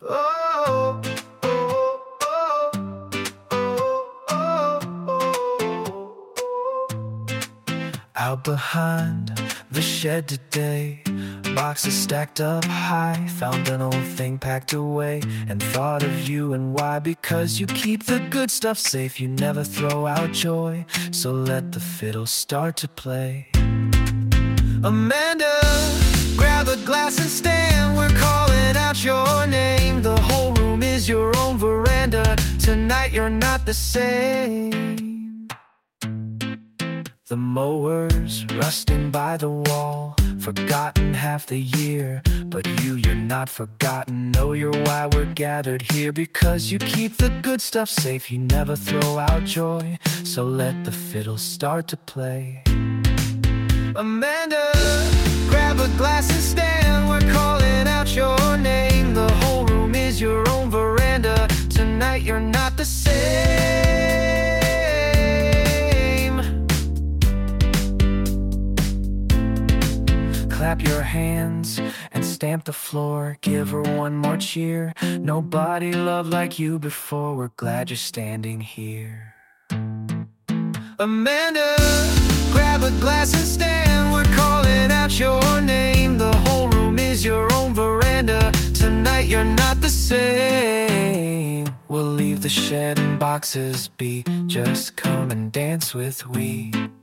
Oh, oh, oh, oh, oh, oh. Out behind the shed today, boxes stacked up high. Found an old thing packed away and thought of you and why. Because you keep the good stuff safe, you never throw out joy. So let the fiddle start to play. Amanda, grab a glass and stand. We're calling out your name. The whole room is your own veranda. Tonight you're not the same. The mower's rusting by the wall, forgotten half the year. But you're not forgotten. Know you're why we're gathered here. Because you keep the good stuff safe, you never throw out joy. So let the fiddle start to play. Amanda, grab a glass and stand. We're calling out your name. The whole room is your own veranda. Tonight you're not the same. Clap your hands and stamp the floor. Give her one more cheer. Nobody loved like you before. We're glad you're standing here. Amanda, grab a glass and stand. We're calling out your name. The whole room is your own veranda. Tonight you're not the same. We'll leave the shed and boxes be. Just come and dance with we.